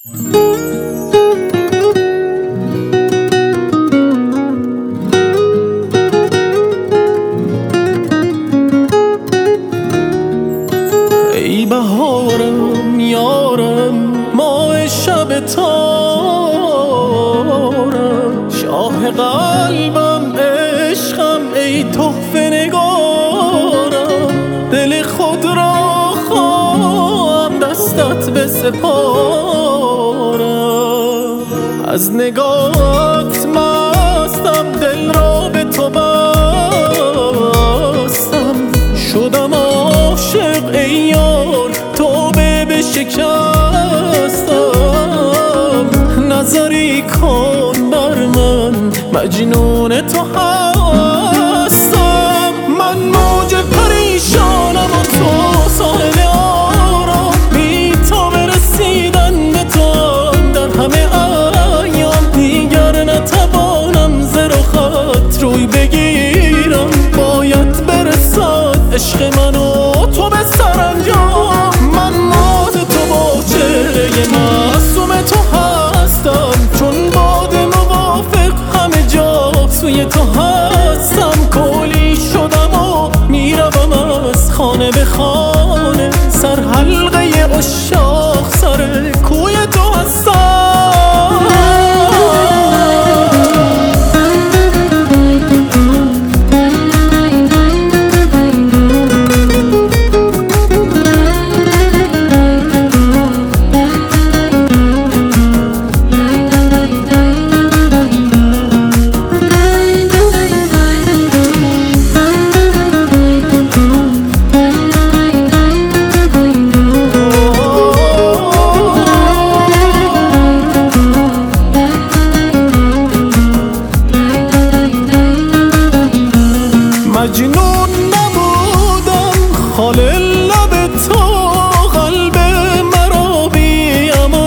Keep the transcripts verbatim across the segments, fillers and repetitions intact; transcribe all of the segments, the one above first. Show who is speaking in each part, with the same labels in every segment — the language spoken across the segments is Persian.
Speaker 1: ای بهارم یارم ماه شب تارم، شاه قلبم عشقم ای تحفه نگارم. دل خود را خواهم دستت بسپارم، از نگاهت مستم دل را به تو بستم. شدم عاشق ای یار توبه بشکستم، نظری کن بر من مجنون تو هستم. من موج پریشانم و تو ساحل آرام، بی تا برسیدن به تو در همه ایام. دیگر نتوانم ز رخت روی بگیرم، باید برسد عشق من و تو به سرانجام. من مات تو با چهره معصوم تو هستم، چون باد موافق همه جا سوی تو هستم. کولی شدم و میروم از خانه به خانه، سر حلقه عشاق سر کوی تو هستم. مجنون نبودم خال لب تو، قلب مرا بی امان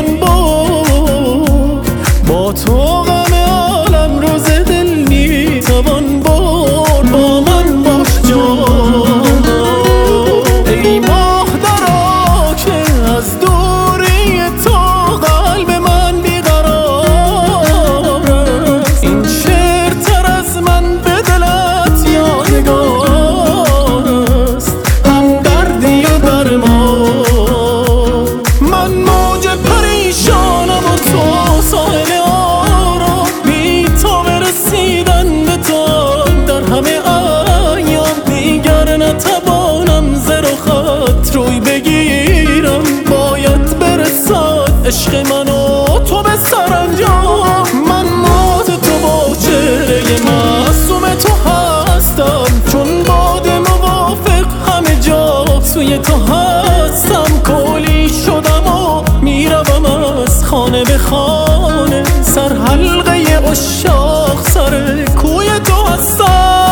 Speaker 1: بود. با تو غم عالم روز دل میتوان برد، با من باش جانا ای ماه درا که از دوری تو قلب من بیقرار است. این شعر تر از من به دلت یادگار است، هم دردی و درمان. من موج پریشانم و تو ساحل آرام، بی تا برسیدن به تو در همه ایام. دیگر نتوانم ز رخت روی بگیرم، باید برسد عشق من و تو به سرانجام. من مات تو با چهره معصوم تو هستم، چون باد موافق همه جا سوی تو هستم. کولی شدم و میروم از خانه به خانه، سر حلقه عشاق سر کوی تو هستم.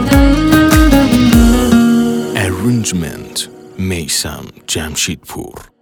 Speaker 2: Arrangement میثم جمشیدپور.